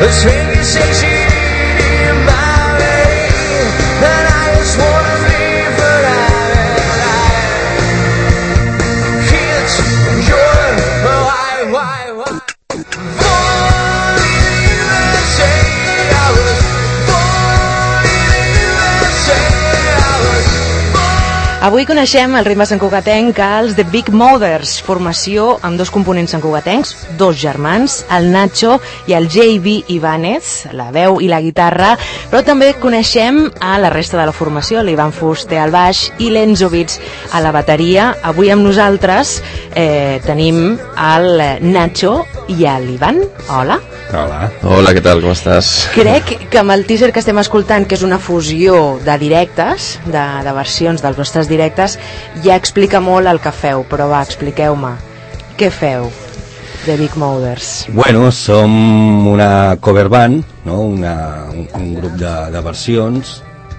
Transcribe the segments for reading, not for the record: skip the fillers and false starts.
Let's make it sexy in my way. And I just wanna live but it's your why. Born in the USA, I was born in the USA, I was born. Avui coneixem el ritme santcugatenc als The Big Mothers, formació amb dos components santcugatencs, dos germans, el Nacho i el JB Ibáñez, la veu i la guitarra, però també coneixem a la resta de la formació, l'Ivan Fuster al baix i l'Enzo Vitz a la bateria. Avui amb nosaltres tenim el Nacho i l'Ivan. Hola. Hola, què tal, com estàs? Crec que amb el teaser que estem escoltant, que és una fusió de directes, de versions dels vostres directes, ja explica molt el que feu, però va, expliqueu-me. Què feu, The Big Mothers? Bueno, som una cover band, no? un grup de versions.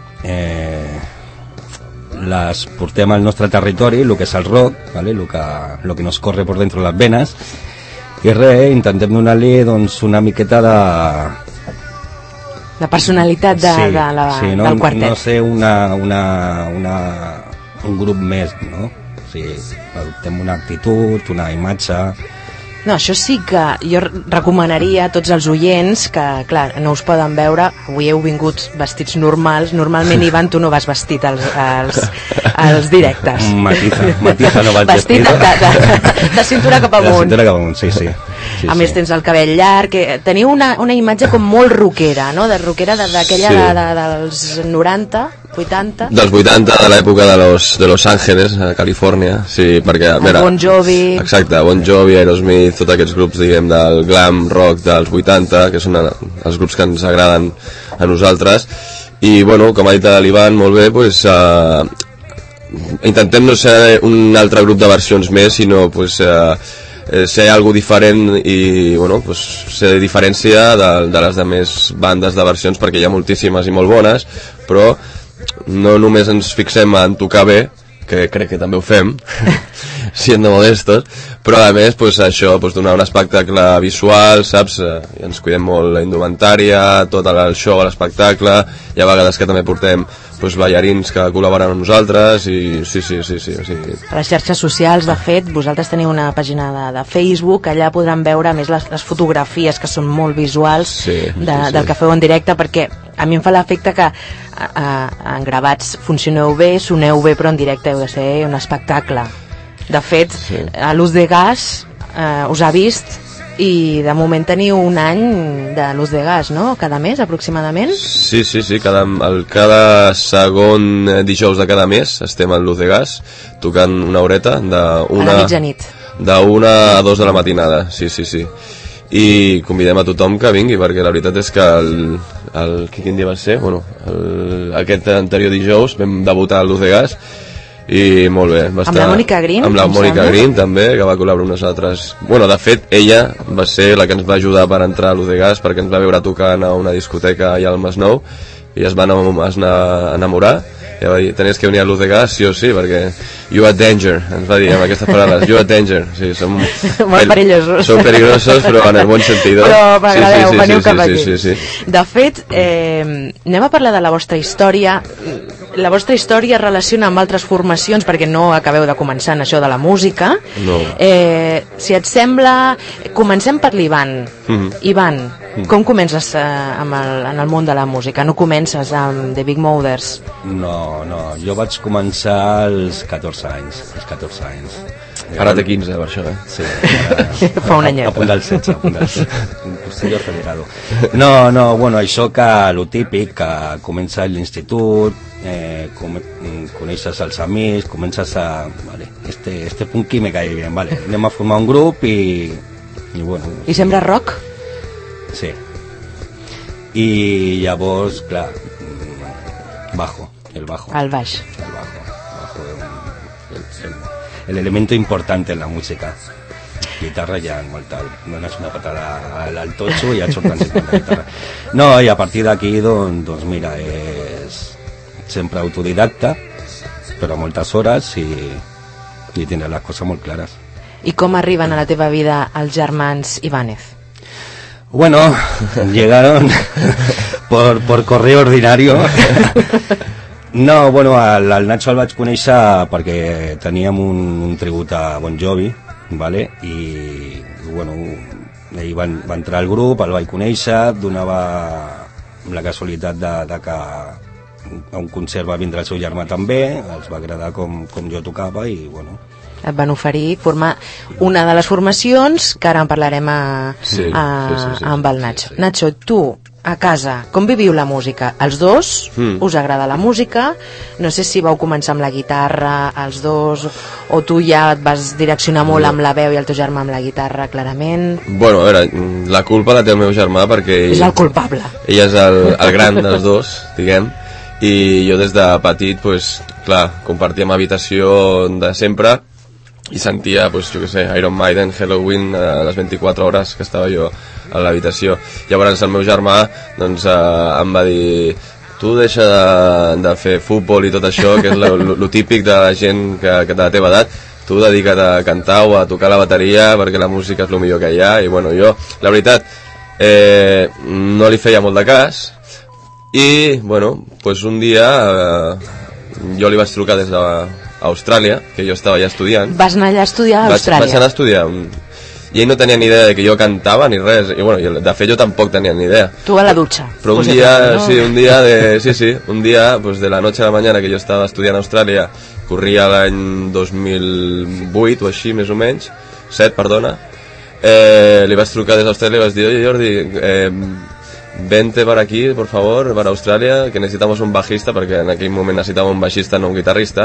Les portem al nostre territori, el que és el rock, ¿vale? lo que nos corre por dentro de las venas. I res, intentem donar-li doncs, una miqueta de... La personalitat del quartet. No sé, un grup més, no? O sigui, adoptem una actitud, una imatge... No, això sí que jo recomanaria a tots els oients que, clar, no us poden veure, avui heu vingut vestits normals, normalment, Ivan, tu no vas vestit als directes. Matiza no vaig vestit. De cintura cap amunt. De cintura cap amunt, sí. A més tens el cabell llarg, teniu una imatge com molt rockera, no? De rockera d'aquella dels 90, 80. Dels 80, de l'època de Los Ángeles, a Califòrnia, sí, perquè... Bon Jovi. Exacte, Bon Jovi, Aerosmith, tots aquests grups, diguem, del glam rock dels 80, que són els grups que ens agraden a nosaltres. I, bueno, com ha dit l'Ivan, molt bé, doncs... intentem no ser un altre grup de versions més, sinó, doncs... ser algo diferent i bueno, pues, ser diferència de les demés bandes de versions, perquè hi ha moltíssimes i molt bones, però no només ens fixem en tocar bé, que crec que també ho fem sent modestos, però a més pues, això, pues, donar un espectacle visual, saps? I ens cuidem molt la indumentària, tot el show, l'espectacle, i a vegades que també portem pues, ballarins que col·laboren amb nosaltres i sí. A les xarxes socials, de fet, vosaltres teniu una pàgina de Facebook, allà podran veure més les fotografies que són molt visuals del que feu en directe, perquè a mi em fa l'efecte que en gravats funcioneu bé, soneu bé, però en directe heu de ser un espectacle. De fet, a Luz de Gas us ha vist i de moment teniu un any de Luz de Gas, no? Cada mes, aproximadament? Sí, cada segon dijous de cada mes estem a Luz de Gas tocant una horeta a la mitjanit d'1 a 2 de la matinada, sí. I convidem a tothom que vingui, perquè la veritat és que quin dia va ser? Bueno, aquest anterior dijous vam debutar a Luz de Gas i molt bé, va estar... Amb la Mònica Green? Amb la Mònica Green també, que va col·laborar unes altres... Bueno, de fet, ella va ser la que ens va ajudar per entrar a Luz de Gas, perquè ens va veure tocant a una discoteca allà al Masnou i es va enamorar i va dir, tenies que venir a Luz de Gas sí o sí, perquè you are danger, ens va dir amb aquestes paraules, you are danger, sí, som molt perillosos, som peligrosos, però en el bon sentit, però m'agradeu, veniu cap aquí. Sí. De fet, anem a parlar de la vostra història. La vostra història es relaciona amb altres formacions, perquè no acabeu de començar en això de la música. No. Si et sembla, comencem per l'Ivan. Ivan, com comences en el món de la música? No comences amb The Big Mothers? No, jo vaig començar als 14 anys. Ara té 15, per això, Sí. Fa un anyet. A punt del 16, un posterior federado. No, bueno, això que lo típic, que comença l'institut, coneixes els amics, comences a... Vale, este punky me cae bien, vale, anem a formar un grup i bueno... I sembra rock? Sí. I llavors, clar, el bajo. El baix. El elemento importante en la música. Guitarra ja molta, dones una patada al totxo i ja et surten 50 guitarres. No, i a partir d'aquí, doncs mira, és sempre autodidacta, però moltes hores i tindrà les coses molt clares. I com arriben a la teva vida els germans Ibáñez? Bueno, llegaron por correo ordinario. No, bueno, al Nacho el vaig conèixer perquè teníem un tribut a Bon Jovi, vale? I bueno, ell va entrar al grup, el vaig conèixer, donava la casualitat de que a un concert va vindre el seu germà també, els va agradar com jo tocava i bueno... Et van oferir formar una de les formacions que ara en parlarem sí, amb el Nacho. Sí. Nacho, tu, a casa, com viviu la música? Els dos? Us agrada la música? No sé si vau començar amb la guitarra, els dos, o tu ja et vas direccionar molt amb la veu i el teu germà amb la guitarra, clarament? Bueno, a veure, la culpa la té el meu germà perquè... És el culpable. Ell és el gran dels dos, diguem, i jo des de petit, pues, clar, compartíem habitació de sempre i sentia, pues, jo què sé, Iron Maiden, Halloween, a les 24 hores que estava jo a l'habitació. Llavors el meu germà doncs, em va dir: tu deixa de fer futbol i tot això, que és lo típic de la gent que de la teva edat, tu dedica't a cantar o a tocar la bateria perquè la música és el millor que hi ha. I bueno, jo, la veritat, no li feia molt de cas i bueno, pues un dia jo li vaig trucar des d'Austràlia, que jo estava ja estudiant. Vas anar allà a estudiar a Austràlia? Vaig anar a estudiar i ell no tenia ni idea de que jo cantava ni res, i bueno, de fet jo tampoc tenia ni idea. Tu a la dutxa. Però un dia, no? un dia pues de la noche a la mañana que jo estava estudiant a Austràlia, corria l'any 2008 o així, més o menys, 7, perdona, li vaig trucar des d'Austràlia i vaig dir: oye Jordi, vente para aquí, por favor, para Australia, que necesitamos un bajista, porque en aquel momento necesitamos un bajista, no un guitarrista,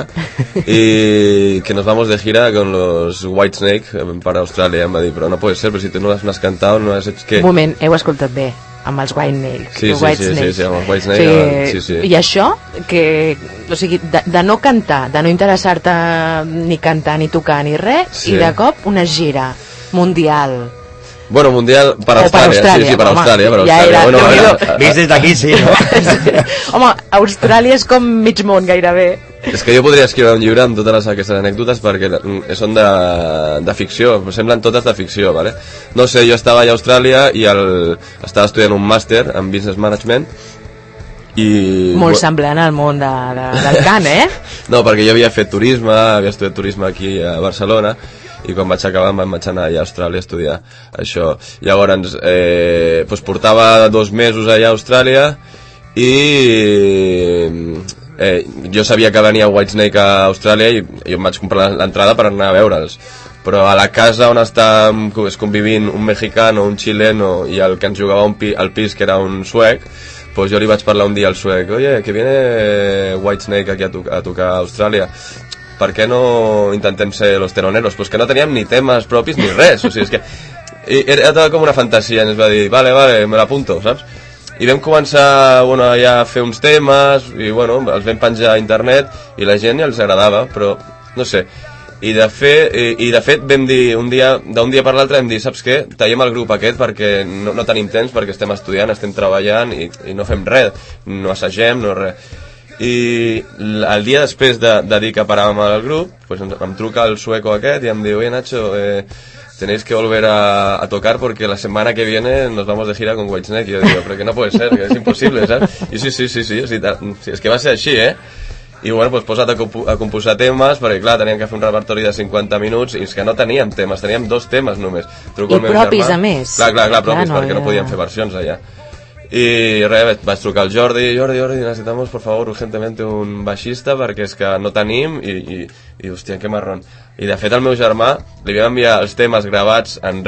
y que nos vamos de gira con los Whitesnake para Australia. Em va dir, però no puede ser, però si tu no has cantado, no has hecho... que... Un moment, heu escoltat bé, amb els Whitesnake. Sí, amb els Whitesnake. Sí. I això, que, o sigui, de no cantar, de no interessar-te ni cantar, ni tocar, ni res, i de cop una gira mundial... Bueno, mundial para Australia, sí, para Australia. Bueno, vist des d'aquí, sí, no? Home, Austràlia és com mig món, gairebé. És que jo podria escriure un llibre amb totes aquestes anècdotes perquè són de ficció, semblen totes de ficció, ¿vale? No sé, jo estava allà a Austràlia i estava estudiant un màster en Business Management i... Molt semblant al món del cant, eh? No, perquè jo havia fet turisme, havia estudiat turisme aquí a Barcelona, i quan vaig acabar em vaig anar allà a Austràlia a estudiar això. Llavors doncs portava 2 mesos allà a Austràlia i jo sabia que venia Whitesnake a Austràlia i jo em vaig comprar l'entrada per anar a veure'ls, però a la casa on estàvem convivint un mexicano, un xileno i el que ens jugava al pis, que era un suec, pues jo li vaig parlar un dia al suec: oye, que viene Whitesnake aquí a tocar a Austràlia, per què no intentem ser los teloneros? Pues que no teníem ni temes propis ni res, o sigui, és que era tot com una fantasia, i ens va dir: vale, me l'apunto, saps? I vam començar, bueno, ja a fer uns temes i bueno, els vam penjar a internet i la gent ja els agradava, però no sé. I de fet vam dir d'un dia per l'altre vam dir: saps què? Tallem el grup aquest perquè no tenim temps, perquè estem estudiant, estem treballant i no fem res, no assagem, no res. I el dia després de dir que paràvem al grup, pues em truca el sueco aquest i em diu: oye Nacho, tenéis que volver a tocar porque la semana que viene nos vamos de gira con Whitesnake. Y yo digo: pero que no puede ser, que es imposible, ¿sabes? Y sí, és que va ser així, i bueno, pues posa't a composar temes, perquè clar, teníem que fer un repertori de 50 minuts i és que no teníem temes, teníem 2 temes només. I propis, a més. Clar, propis, perquè no podíem fer versions allà. I res, vaig trucar al Jordi: Jordi, necesitamos por favor urgentemente un baixista perquè és que no tenim i hòstia, que marrón. I de fet el meu germà li vam enviar els temes gravats en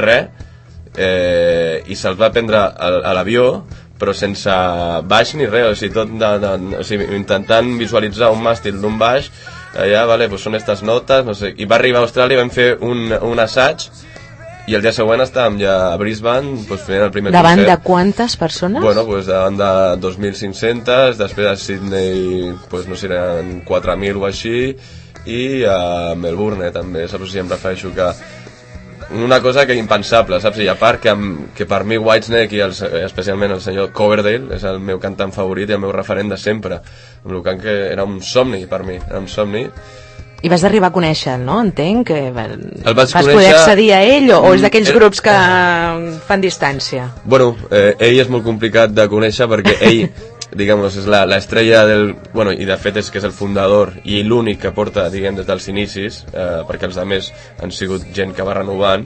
i se'ls va prendre a l'avió, però sense baix ni res, o sigui, intentant visualitzar un màstil d'un baix allà, vale, pues són estas notes, no sé. I va arribar a Austràlia i vam fer un assaig i el dia següent estàvem ja a Brisbane pues, fent el primer davant concert. De quantes persones? Bueno, pues davant de 2.500, després a Sydney pues, no sé, eren 4.000 o així, i a Melbourne també, saps? O sigui, em refereixo que una cosa que impensable, saps? I a part que per mi Whitesnake i especialment el senyor Coverdale és el meu cantant favorit i el meu referent de sempre, amb el cant que era un somni per mi, era un somni. I vas arribar a conèixer-lo, no? Entenc que El vaig vas poder conèixer- accedir a ell o és d'aquells grups que fan distància? Bueno, ell és molt complicat de conèixer perquè ell, digamos, és l'estrella del... Bueno, i de fet és que és el fundador i l'únic que porta, diguem, des dels inicis, perquè els altres han sigut gent que va renovant.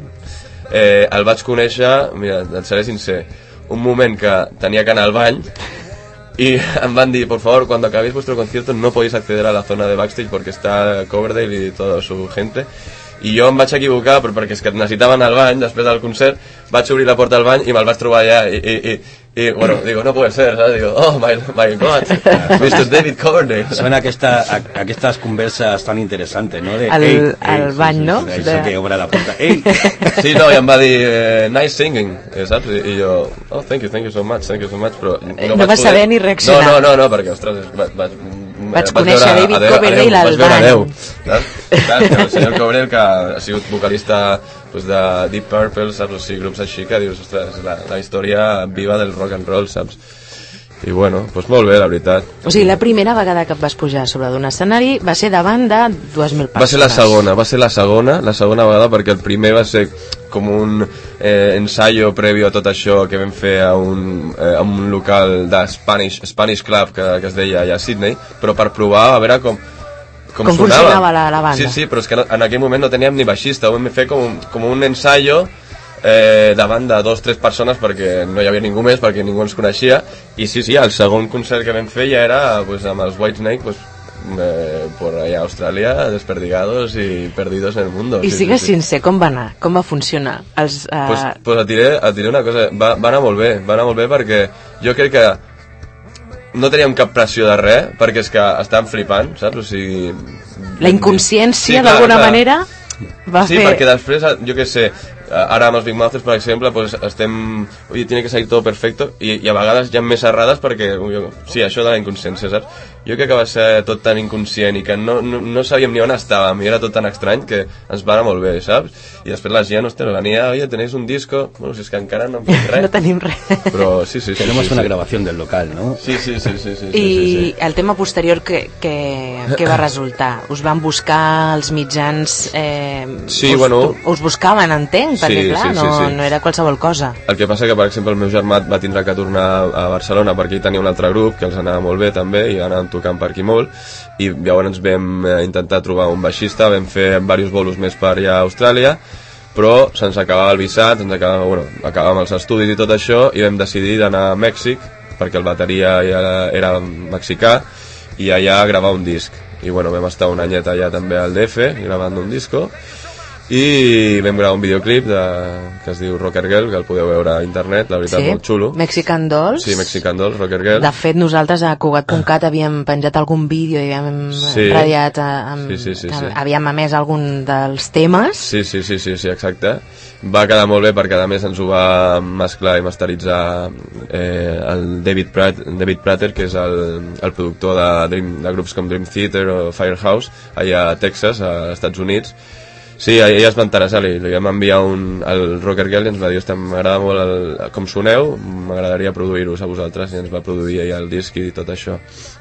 El vaig conèixer, mira, et seré sincer, un moment que tenia que anar al bany y em van dir, por favor, cuando acabéis vuestro concierto no podéis acceder a la zona de backstage porque está Coverdale y toda su gente. I jo em vaig equivocar perquè és que necessitaven al bany després del concert, vaig obrir la porta al bany i me'l vaig trobar allà i bueno, digo, no puede ser, ¿sabes? Digo, oh my God, Mr. David Coverdale. Suena aquestes converses tan interessantes, no? De, al bany, no? Això que obre la porta. Ei! Sí, no, i em va dir, nice singing, saps? I jo, oh, thank you so much, però... No vas saber ni reaccionar. No, perquè, ostres, vaig conèixer David Coverdale al bany. El senyor Coverdale, que ha sigut vocalista pues, de Deep Purple, saps? O sigui, grups així que dius, ostres, la història viva del rock and roll, saps? I bueno, doncs molt bé, la veritat. O sigui, la primera vegada que et vas pujar sobre d'un escenari va ser davant de 2.000 persones. Va ser la segona vegada, perquè el primer va ser com un ensayo previo a tot això que vam fer a un local de Spanish Club que es deia allà a Sydney, però per provar a veure com funcionava la banda. Sí, però és que en aquell moment no teníem ni baixista, ho vam fer com un ensayo davant de 2 o 3 persones perquè no hi havia ningú més, perquè ningú ens coneixia, i sí, el segon concert que vam fer ja era pues, amb els Whitesnake pues, por allá a Austràlia, desperdigados y perdidos en el mundo. I sigues sincer, com va anar? Com va funcionar? Pues et diré una cosa, va anar molt bé perquè jo crec que no teníem cap pressió de res, perquè és que estàvem flipant, saps? O sigui... La inconsciència, sí, d'alguna manera, va fer... Sí, perquè després, jo què sé, ara amb els Big Mouths, per exemple, pues estem... Oye, tiene que salir todo perfecto, i a vegades hi ha més errades perquè... Sí, això de la inconsciència, saps? Jo crec que va ser tot tan inconscient i que no sabíem ni on estàvem i era tot tan estrany que ens va anar molt bé, saps? I després la gent, hòstia, venia, oye, tenéis un disco... Bueno, si és que encara no hem fet res. No tenim res. Però sí. Tenemos una grabación del local, ¿no? Sí. I el tema posterior que va resultar? Us van buscar els mitjans... Sí, bueno... Us buscaven, entenc, perquè clar, no era qualsevol cosa. El que passa que, per exemple, el meu germà va tindre que tornar a Barcelona perquè ell tenia un altre grup que els anava molt bé també i anàvem tocant per aquí molt, i llavors vam intentar trobar un baixista, vam fer diversos bolos més per allà a Austràlia, però se'ns acabava el visat, acabàvem els estudis i tot això, i vam decidir d'anar a Mèxic, perquè el bateria ja era mexicà, i allà gravar un disc. I bueno, vam estar un anyet allà també al DF, gravant un disco, i vam gravar un videoclip que es diu Rocker Girl, que el podeu veure a internet, la veritat, molt xulo. Mexican Dolls. Sí, Mexican Dolls, Rocker Girl. De fet, nosaltres a Cugat.cat havíem penjat algun vídeo i havíem radiat que havíem emès algun dels temes. Sí, exacte. Va quedar molt bé perquè a més ens ho va mesclar i masteritzar el David Prater, que és el productor de grups com Dream Theater o Firehouse allà a Texas, als Estats Units. Sí, ella es va interessar, li vam enviar al Rocker Girl i ens va dir, m'agrada molt com soneu, m'agradaria produir-vos a vosaltres, i ens va produir ella el disc i tot això.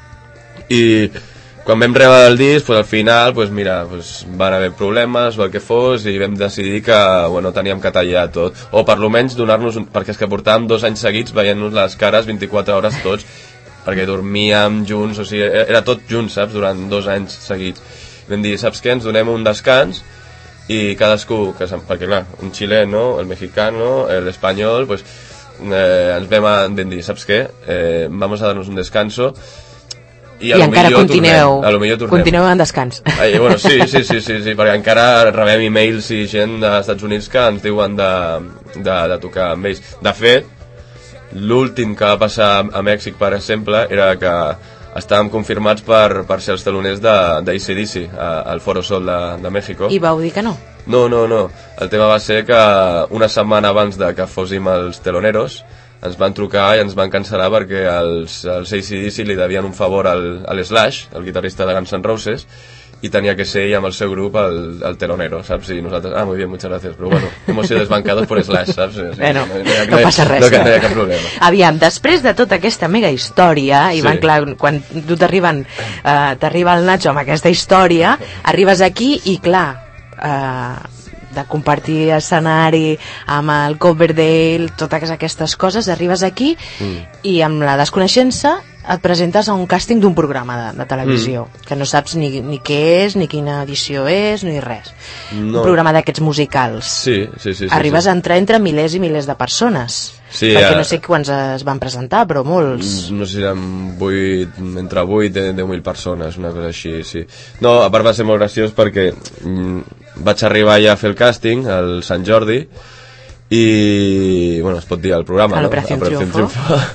I quan vam rebre el disc, al final van haver problemes o el que fos, i vam decidir que teníem que tallar tot, o per lo menys donar-nos, perquè és que portàvem 2 anys seguits veient-nos les cares 24 hores tots, perquè dormíem junts, o sigui, era tot junts, saps, durant 2 anys seguits. Vam dir, saps què, ens donem un descans, i cadascú, perquè clar, un xileno, el mexicano, l'espanyol, pues, ens vam dir, saps què, vamos a darnos un descanso i encara continueu en descans. Bueno, sí, perquè encara rebem e-mails i gent dels Estats Units que ens diuen de tocar amb ells. De fet, l'últim que va passar a Mèxic, per exemple, era que estàvem confirmats per ser els teloners d'ACDC al Foro Sol de México. I vau dir que no? No. El tema va ser que una setmana abans de que fóssim els teloneros ens van trucar i ens van cancel·lar perquè els ACDC li devien un favor al Slash, el guitarrista de Guns N' Roses, y tenía que ser ella amb el seu grup el telonero, ¿sabes? Y nosotros, muy bien, muchas gracias, pero bueno, hemos sido desbancados por Slash, ¿sabes? Bueno, no passa res. No hi ha cap problema. Aviam, després de tota aquesta mega història, Ivan, clar, quan tu t'arriba el Nacho amb aquesta història, arribes aquí i clar, de compartir escenari amb el Coverdale, totes aquestes coses, arribes aquí i amb la desconeixença et presentes a un càsting d'un programa de televisió, que no saps ni què és, ni quina edició és, ni res. No. Un programa d'aquests musicals. Sí. Arribes a entrar entre milers i milers de persones. Sí, perquè no sé quants es van presentar, però molts. No sé si eren entre 8 i 10.000 persones, una cosa així, sí. No, a part va ser molt graciós perquè vaig arribar ja a fer el càsting al Sant Jordi i, bueno, es pot dir al programa, a l'Operació Triunfo.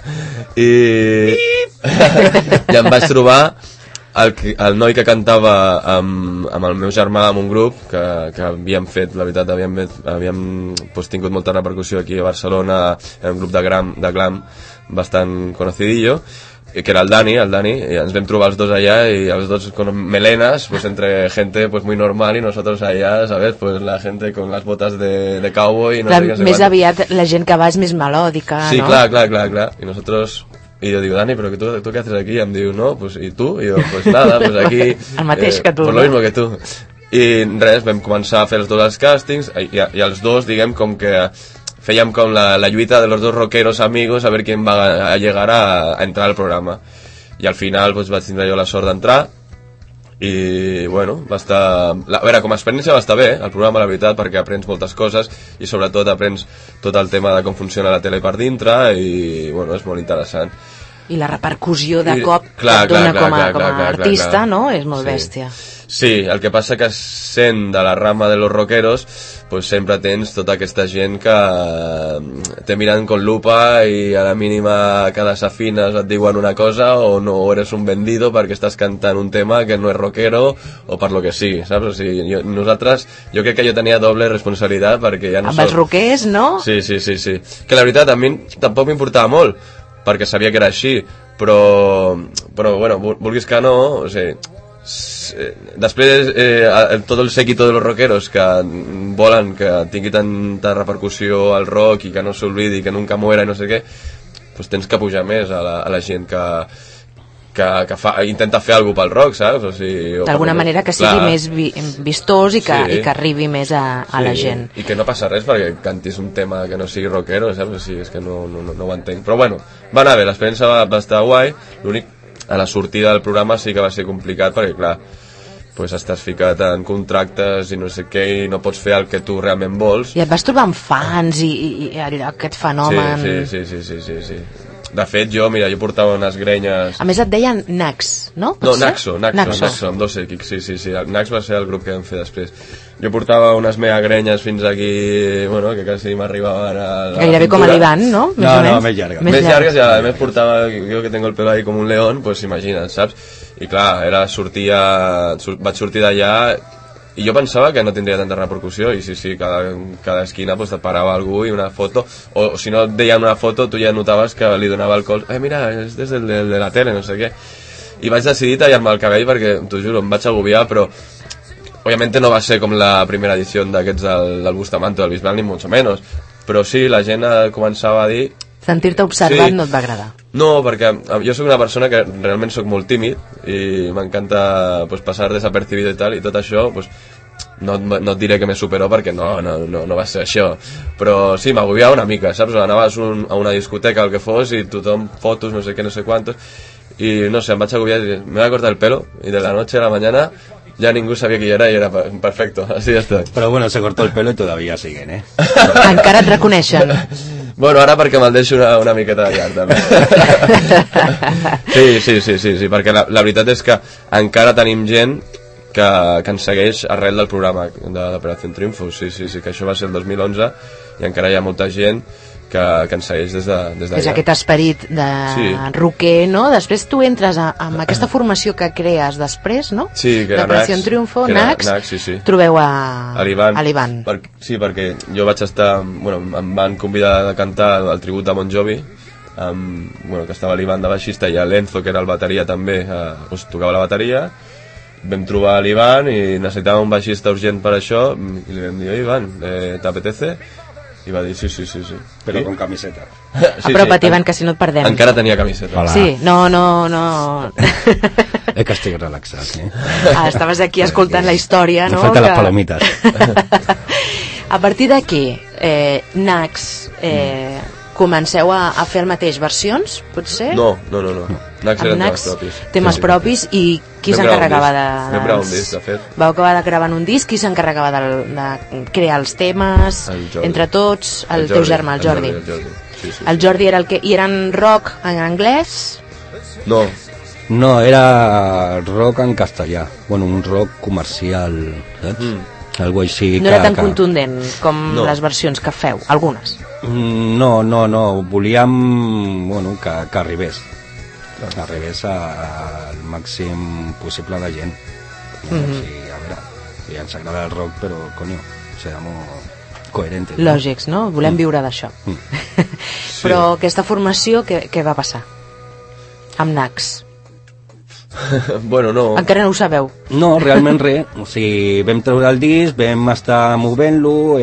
I em vaig trobar el noi que cantava amb el meu germà en un grup que havíem fet, la veritat, havíem tingut molta repercussió aquí a Barcelona, en un grup de glam bastant conocidillo, que era el Dani, y ens vam trobar els dos allá y els dos con melenas, pues entre gente pues muy normal y nosotros allá, ¿sabes? Pues la gente con las botas de cowboy y no sé qué. Més aviat la gent que va és més melòdica, sí, ¿no? Sí, clar. Y nosotros... Y yo digo, Dani, ¿pero tú qué haces aquí? Y em diu, no, pues, ¿y tú? Y yo, pues nada, pues aquí... El mateix que tu. Pues lo mismo que tu. I res, vam començar a fer els dos els càstings i els dos, diguem, com que fèiem com la lluita de los dos rockeros amigos a ver quién va a llegar a entrar al programa. I al final pues, vaig tindre jo la sort d'entrar i bueno, va estar... A veure, com a experiència va estar bé el programa, la veritat, perquè aprens moltes coses i sobretot aprens tot el tema de com funciona la tele per dintre i bueno, és molt interessant. I la repercussió de cop que et dona com a artista, no? És molt bèstia. Sí, el que passa que sent de la rama de los rockeros pues sempre tens tota aquesta gent que te miran con lupa i a la mínima que desafines et diuen una cosa o no, o eres un vendido perquè estàs cantant un tema que no és rockero o per lo que sigui, saps? O sigui, jo crec que jo tenia doble responsabilitat perquè ja no amb els rockers, no? Sí. Que la veritat a mi tampoc m'importava molt perquè sabia que era així, però bueno, vulguis que no, o sigui, després tot el séquito de los rockeros que volen que tingui tanta repercussió al rock i que no s'oblidi, que nunca muera i no sé què, pues tens que pujar més a la gent que intenta fer alguna pel rock, saps? O sigui, d'alguna manera que sigui més vistós i que arribi més a la gent. I que no passa res perquè cantis un tema que no sigui rockero, saps? O sigui, és que no ho entenc. Però bueno, va anar bé, l'experiència va estar guai, l'únic a la sortida del programa sí que va ser complicat perquè clar, pues estàs ficat en contractes i no sé què i no pots fer el que tu realment vols. I et vas trobar amb fans i aquest fenomen. Sí. De fet, jo portava unes grenyes... A més et deien Nax, no? No, Naxo, amb 2 X, sí. Nax va ser el grup que vam fer després. Jo portava unes mega grenyes fins aquí, bueno, que quasi m'arribaven a la gairebé com a l'Ivan, no? No, més llargues. Més llargues i a més portava, jo que tengo el pelo ahí com un león, pues imagina't, saps? I clar, vaig sortir d'allà i jo pensava que no tindria tanta repercussió i sí, cada esquina pues, te parava algú i una foto, o si no et deien una foto tu ja notaves que li donava el col, mira, és des de la tele, no sé què, i vaig decidir tallar-me el cabell perquè, t'ho juro, em vaig agobiar, però obviamente no va ser com la primera edició d'aquests del Bustamante del Bisbal, ni mucho menos, però sí, la gent començava a dir... Sentir-te observat no et va agradar. No, perquè jo sóc una persona que realment sóc molt tímid i m'encanta pues, passar desapercibido i tal, i tot això pues, no et diré que me superó perquè no va ser això, però sí, m'agobiava una mica, saps? Anaves a una discoteca o el que fos i tothom fotos, no sé què, no sé quantos, i no sé, em vaig agobiar i me vaig cortar el pelo i de la noche a la mañana ya ningú sabia qui era i era perfecto, así ya estoy. Pero bueno, se cortó el pelo y todavía siguen, ¿eh? Encara et reconeixen. Bueno, ara perquè me'l deixo una miqueta de llarg, també. Sí, perquè la veritat és que encara tenim gent que ens segueix arrel del programa de l'Operació Triunfo. Sí, que això va ser el 2011 i encara hi ha molta gent que ens segueix des d'allà. És aquest esperit de rocker, no? Després tu entres amb aquesta formació que crees després, no? Sí, que era L'Operació Triunfo, Nax, sí. Trobeu a l'Ivan. Perquè jo vaig estar... Bueno, em van convidar a cantar el tribut de Bon Jovi, que estava l'Ivan de baixista i l'Enzo, que era el bateria també, tocava la bateria, vam trobar l'Ivan i necessitàvem un baixista urgent per això i li vam dir, Ivan, ¿t'apetece? I va dir, sí. Però con camiseta. Apropa't, Ivan, que si no et perdem. Encara tenia camiseta. Hola. Sí, no. És que estic relaxat, Estaves aquí escoltant la història, no? Me falten les palomites. A partir d'aquí, Nax, comenceu a fer el mateix versions, potser? No. Nax eren temes propis. Temes propis, i qui s'encarregava de... Vam gravar un disc, de fet. Vau acabar gravant un disc, qui s'encarregava de crear els temes, entre tots, el teu germà, el Jordi. Sí. El Jordi era el que... I eren rock en anglès? No, era rock en castellà. Bueno, un rock comercial, saps? Algo així no era tan contundent com les versions que feu, algunes? No, volíem que arribés al màxim possible de gent. Sí, a veure, ja ens agrada el rock, però coño, seamos coherentes. Lògics, no? Volem viure d'això. Però aquesta formació, què va passar amb Nax? Bueno, no. Encara no ho sabeu? No, realment res. O sigui, vam treure el disc, vam estar movent-lo,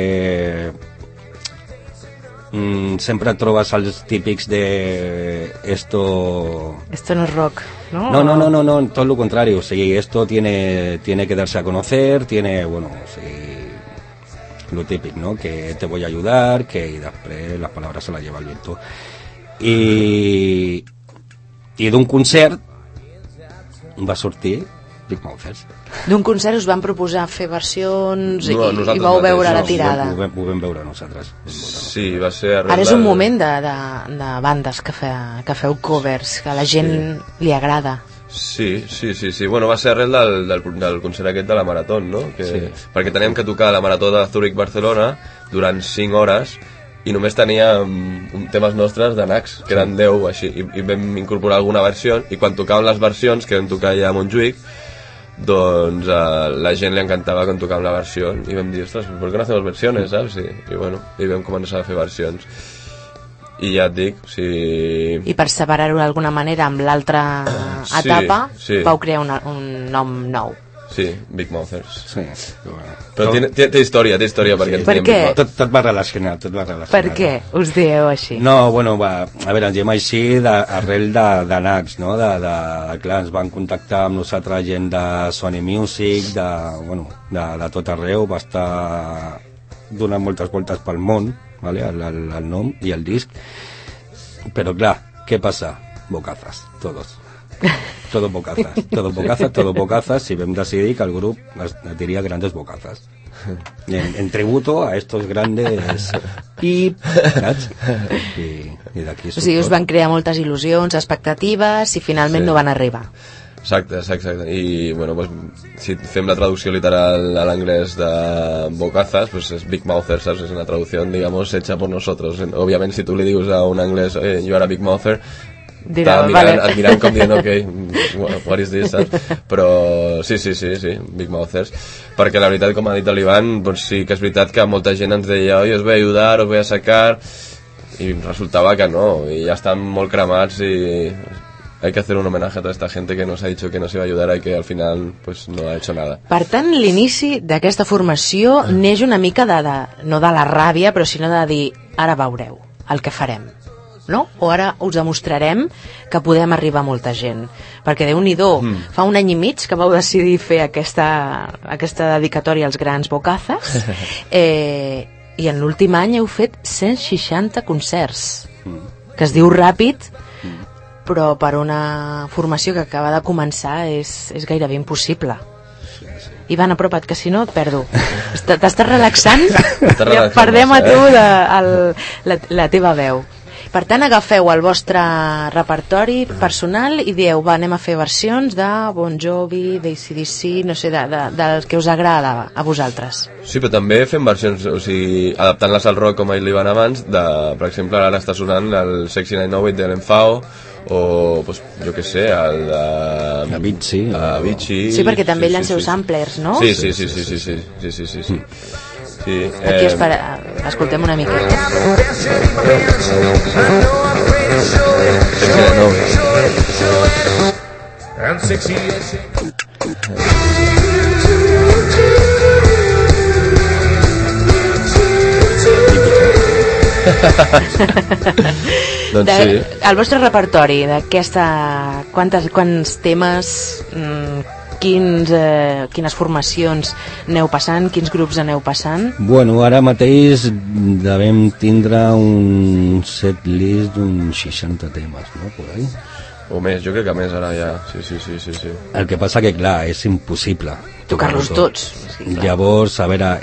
sempre trobes els típics de esto no es rock, ¿no? No, todo lo contrario. O sigui, esto tiene que darse a conocer, lo típico, ¿no? Que te voy a ayudar, y després las palabras se las lleva el viento. I d'un concert va sortir Big Mouthers. D'un concert us van proposar fer versions i nosaltres vau veure mateix, la tirada. Ho vam veure nosaltres. Sí, va ser arrel Ara és un moment de bandes que feu covers, que a la gent li agrada. Sí. Bueno, va ser arrel del concert aquest de la Marató, no? Perquè teníem que tocar la Marató de Zurich-Barcelona durant 5 hores i només teníem temes nostres de Nax, que eren 10 així, i vam incorporar alguna versió, i quan tocàvem les versions, que vam tocar ja a Montjuïc, doncs la gent li encantava quan tocàvem la versió, i vam dir, ostres, ¿por qué no hacemos versiones, saps? I bueno, i vam començar a fer versions. I ja et dic, I per separar-ho d'alguna manera amb l'altra etapa, vau crear un nom nou. Sí, Big Mouthers. Sí. Però té història perquè... Per què? Tot va relacionat. Per què us dieu així? No, bueno, a veure, ens diem així arrel de Nax, no? Clar, ens van contactar amb nosaltres gent de Sony Music, de tot arreu, va estar donant moltes voltes pel món, ¿vale? el nom i el disc, però clar, què passa? Bocazas, todos. Todo bocazas, y vam decidir que el grup es diria Grandes Bocazas. En tributo a estos grandes i d'aquí o sigui, us van crear moltes il·lusions, expectatives, i finalment no van arribar. Exacte. I, bueno, pues, si fem la traducció literal a l'anglès de Bocazas, pues es Big Mouthers, ¿sabes? Es una traducción, digamos, hecha por nosotros. Obviamente, si tú le dius a un anglès, yo era Big Mouther, et mirant com dient, ok, what is this, saps? Però sí, Big Mouthers, perquè la veritat, com ha dit l'Ivan, doncs sí que és veritat que molta gent ens deia, oi, os voy a ayudar, os voy a sacar, i resultava que no, i ja estan molt cremats, i hay que hacer un homenaje a toda esta gente que nos ha dicho que nos iba a ayudar y que al final pues no ha hecho nada. Per tant, l'inici d'aquesta formació neix una mica no de la ràbia, però sinó de dir, ara veureu el que farem, no? O ara us demostrarem que podem arribar a molta gent, perquè Déu-n'hi-do, fa un any i mig que vau decidir fer aquesta dedicatòria als grans bocazas, i en l'últim any heu fet 160 concerts, que es diu ràpid, però per una formació que acaba de començar és gairebé impossible. Ivan, apropa't, que si no et perdo. T'estàs relaxant? Ja perdem a tu la teva veu. Per tant, agafeu el vostre repertori personal i dieu, va, anem a fer versions de Bon Jovi, d'ACDC, no sé, del que us agrada a vosaltres. Sí, però també fem versions, o sigui, adaptant-les al rock, com li van abans, per exemple, ara està sonant el Sexy 998 de l'Enfao, o, pues, jo què sé, el de... Avicii. Sí, perquè també llanceu samplers, no? Sí. Aquí escoltem una mica. Doncs sí. El vostre repertori d'aquesta... Quants temes, quines formacions aneu passant, quins grups aneu passant? Bueno, ara mateix devem tindre un set list d'uns 60 temes, no? Por ahí. O més, jo crec que més ara ja. Sí. El que passa que, clar, és impossible tocar-los tots. Sí, llavors, a veure,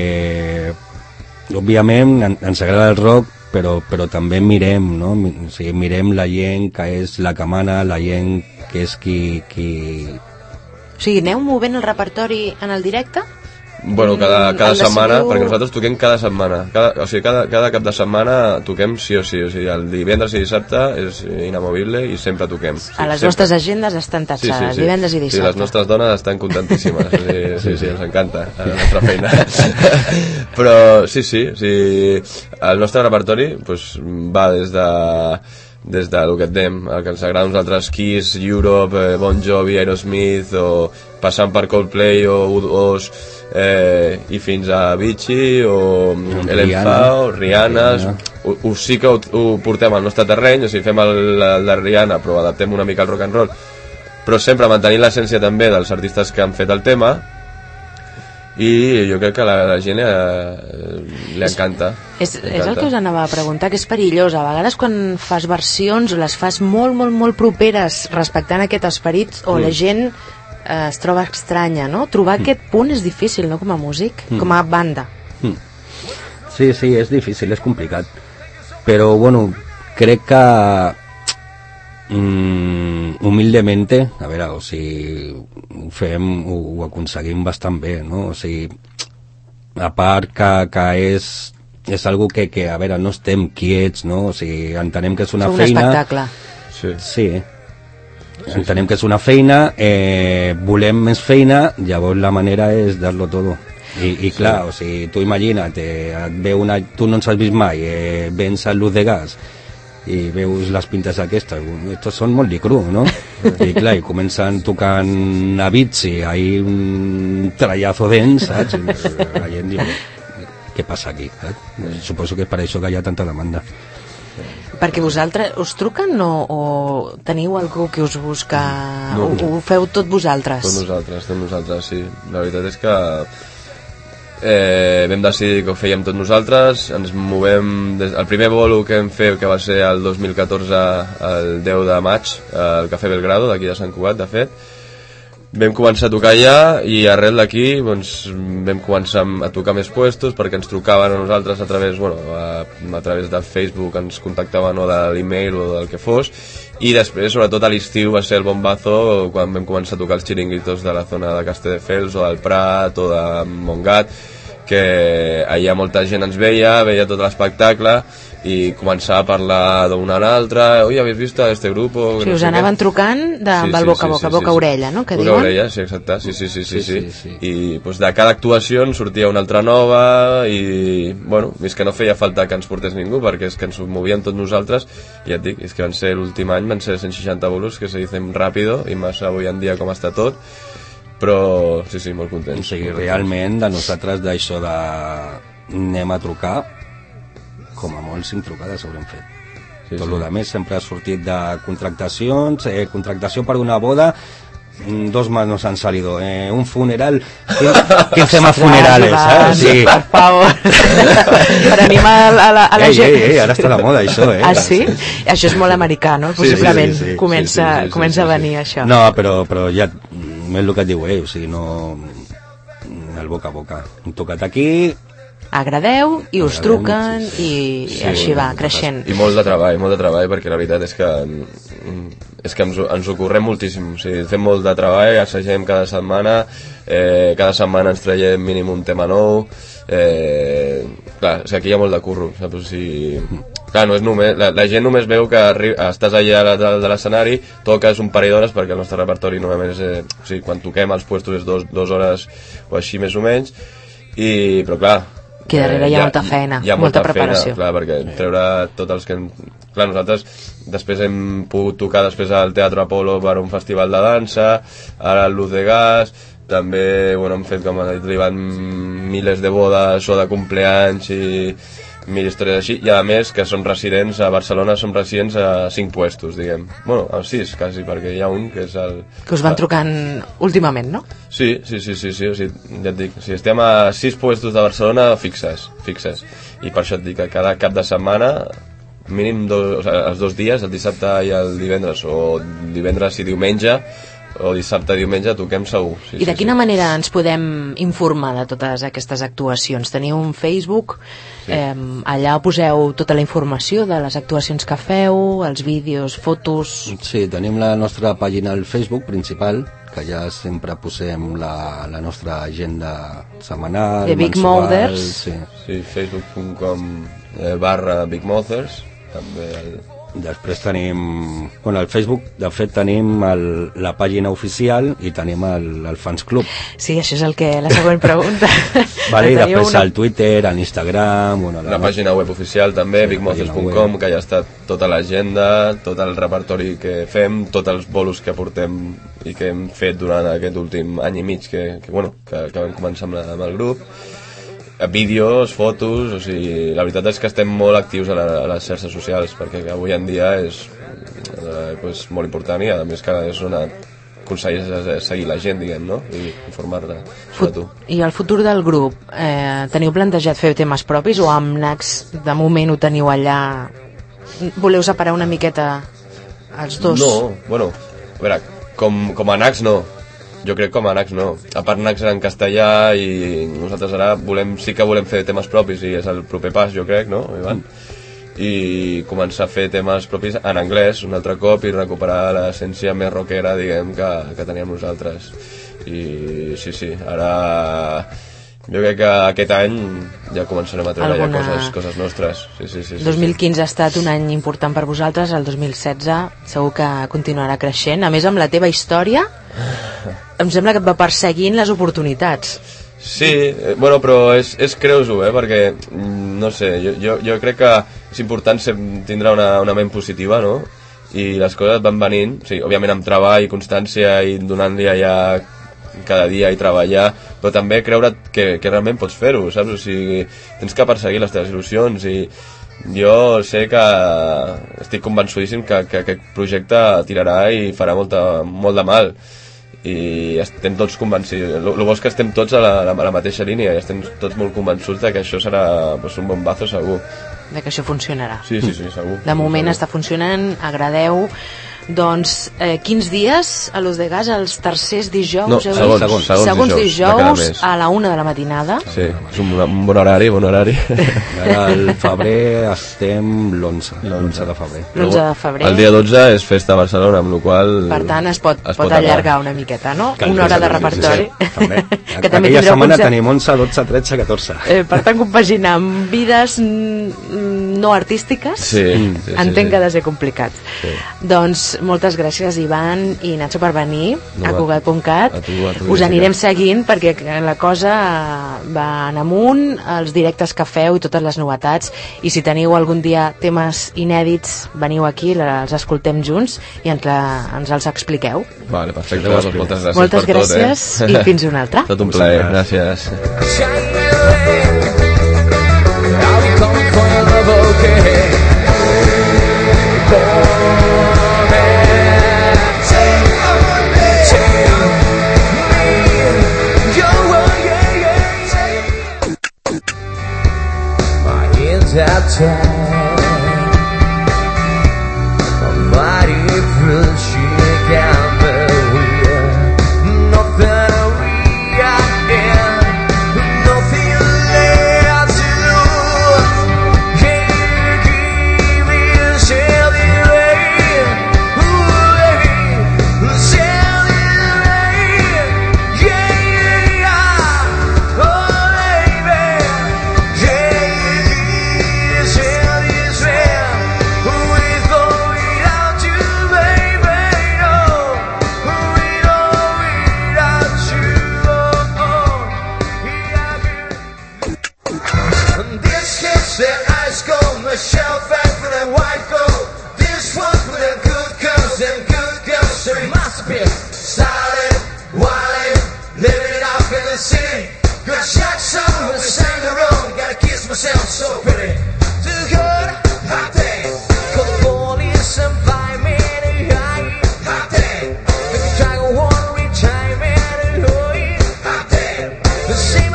òbviament ens agrada el rock, però també mirem, no? O sigui, mirem la gent que és la que mana, la gent que és qui... O sigui, aneu movent el repertori en el directe? Bueno, cada setmana, perquè nosaltres toquem cada setmana. Cada cap de setmana toquem sí o sí. O sigui, el divendres i dissabte és inamovible i sempre toquem. Sí, a les sempre. Vostres agendes estan tatxades, sí. divendres i dissabte. Sí, les nostres dones estan contentíssimes. Sí, ens encanta la nostra feina. Però sí, el nostre repertori pues, va des del que et dèiem, el que ens agrada a nosaltres, Kiss, Europe, Bon Jovi, Aerosmith, o passant per Coldplay o U2, i fins a Avicii o Elefao, Rihanna. Sí que ho portem al nostre terreny, o sigui, fem el de Rihanna però adaptem una mica al rock and roll, però sempre mantenint l'essència també dels artistes que han fet el tema, i jo crec que a la gent li encanta. És el que us anava a preguntar, que és perillós a vegades quan fas versions les fas molt properes respectant aquest esperit, o la gent es troba estranya, no? Trobar aquest punt és difícil, no?, com a músic, com a banda. Sí, és difícil, és complicat, però bueno, crec que humildemente, a veure, o sigui, ho aconseguim bastant bé, no? O sigui, a part que és algo que, a veure, no estem quiets, no? O sigui, entenem que és una feina... un espectacle. Sí. Entenem que és una feina, volem més feina, llavors la manera és dar-lo todo. I clar, o sigui, tu imagina't, tu no ens has vist mai, vens a Luz de Gas i veus les pintes aquestes, estos són molt cru, no? I clar, i comencen tocant Avicii, ahí un trallazo dens, saps? La gent diu, què passa aquí? Suposo que és per això que hi ha tanta demanda. Perquè vosaltres us truquen o teniu algú que us busca? No. Ho feu tot vosaltres? Tot nosaltres, sí. La veritat és que vam decidir que ho fèiem tot nosaltres, ens movem el primer bolo que vam fer, que va ser el 2014, el 10 de maig, al Cafè Belgrado, d'aquí de Sant Cugat, de fet. Vam començar a tocar allà i arrel d'aquí doncs, vam començar a tocar més puestos perquè ens trucaven a nosaltres a través de Facebook, ens contactaven o de l'email o del que fos, i després sobretot a l'estiu va ser el bombazo quan vam començar a tocar els xiringuitos de la zona de Castelldefels o del Prat o de Montgat, que allà molta gent ens veia tot l'espectacle i començar a parlar d'una a l'altra, oi, ¿habéis visto a este grupo? Sí, us anaven trucant amb el boca a boca, boca a orella, no? Que boca a orella, sí, exacte, sí. I pues, de cada actuació en sortia una altra nova i, bueno, és que no feia falta que ens portés ningú perquè és que ens movíem tots nosaltres i ja et dic, és que l'últim any van ser 160 bolos, que se dicen ràpido i més avui en dia com està tot, però sí, molt contents. O sigui, realment de nosaltres d'això de anem a trucar, com a molt 5 trucades haurem fet. Tot el que més sempre ha sortit de contractacions, contractació per una boda, 2 más nos han salido, un funeral, 15 más funerales, ¿sabes? Sí. Per favor, per animar a la gent. Ara està de moda això, Ah, sí? Això és molt americà, no? Possiblement comença a venir això. No, però ja és el que et diu, o sigui, no... el boca a boca. Hem tocat aquí... Agradeu i us truquen i així va, creixent. I molt de treball, perquè la veritat és que ens ho correm moltíssim, o sigui, fem molt de treball, assagem cada setmana ens traiem mínim un tema nou, clar, o sigui, aquí hi ha molt de curro, saps? O sigui, clar, no és només, la gent només veu que estàs allà a dalt de l'escenari, toques un parell d'hores, perquè el nostre repertori normalment és, o sigui, quan toquem als puestos és 2 hores o així més o menys, però clar, Aquí darrere hi ha molta feina, hi ha molta preparació. Feina, clar, perquè treure tots els que... Clar, nosaltres després hem pogut tocar després al Teatre Apolo per un festival de dansa, ara al Luz de Gas, també hem fet, com ha dit l'Ivan, milers de bodes o de compleanys i mil històries així, i a més que són residents a Barcelona, som residents a 5 puestos, diguem. Bueno, a 6 quasi, perquè hi ha un que és el... Que us van trucant últimament, no? Sí, o sigui, ja et dic, si estem a 6 puestos de Barcelona fixes, i per això et dic que cada cap de setmana mínim els 2 dies, el dissabte i el divendres, o divendres i diumenge, o dissabte i diumenge toquem segur. I de quina manera ens podem informar de totes aquestes actuacions? Teniu un Facebook, allà poseu tota la informació de les actuacions que feu, els vídeos, fotos... Sí, tenim la nostra pàgina al Facebook principal, que ja sempre posem la nostra agenda setmanal, de Big mensual... Mothers. Sí, facebook.com/Big Mothers, també... Després tenim... Bueno, al Facebook, de fet, tenim la pàgina oficial i tenim el Fans Club. Sí, això és la següent pregunta. Vale, i després al Twitter, a l'Instagram... Bueno, la pàgina web oficial també, sí, bigmothers.com, que ja està tota l'agenda, tot el repertori que fem, tots els bolos que portem i que hem fet durant aquest últim any i mig que vam començar amb el grup. Vídeos, fotos, o sigui, la veritat és que estem molt actius a les xarxes socials, perquè avui en dia és molt important i a més que és on aconsegueix seguir la gent, diguem, no? I informar-la sobre tu. I el futur del grup, teniu plantejat fer temes propis o amb Nax de moment ho teniu allà? Voleu separar una miqueta els dos? No, bueno, a veure, com a Nax no. Jo crec com a Nax no. A part Nax era en castellà i nosaltres ara sí que volem fer temes propis i és el proper pas, jo crec, no, Ivan? I començar a fer temes propis en anglès un altre cop i recuperar l'essència més rockera, diguem, que teníem nosaltres. I sí, ara jo crec que aquest any ja començarem a treure ja coses nostres. Sí. 2015 ha estat un any important per vosaltres, el 2016 segur que continuarà creixent. A més, amb la teva història em sembla que et va perseguint les oportunitats. Sí, bueno, però és creus-ho, perquè no sé, jo crec que és important tindre una ment positiva, no? I les coses van venint, sí, òbviament amb treball i constància i donant-li allà cada dia i treballar, però també creure que realment pots fer-ho, saps? O sigui, tens que perseguir les teves il·lusions i jo sé que estic convençudíssim que aquest projecte tirarà i farà molt de mal i estem tots convencits. El bo és que estem tots a la mateixa línia i estem tots molt convençuts de que això serà un bombazo segur. De que això funcionarà. Sí, segur. De moment està funcionant, agradeu. Doncs 15 dies a Luz de Gas, els tercers dijous... No, segons dijous a la 1 de la matinada. Sí, és un bon horari. Ara al febrer estem l'11 de febrer. L'11 de febrer. El dia 12 és festa a Barcelona, amb la qual cosa... Per tant, es pot allargar una miqueta, no? Una hora de repertori. Sí. També. Aquella setmana tenim 11, 12, 13, 14. Per tant, compaginar amb vides no artístiques, entenc que ha de ser complicat. Sí. Doncs moltes gràcies, Ivan i Nacho, per venir a Cugat.cat. Us anirem seguint perquè la cosa va en amunt, els directes que feu i totes les novetats, i si teniu algun dia temes inèdits, veniu aquí, els escoltem junts i ens els expliqueu. Vale, perfecte, moltes gràcies moltes per gràcies tot, i fins una altra. Tot un plaer, gràcies. That time a mighty bullshit down the wheel, nothing we got in, nothing left to lose. Can you give it Shelly Ray? Ooh, baby, Shelly Ray, yeah, oh baby, yeah. Shelly the same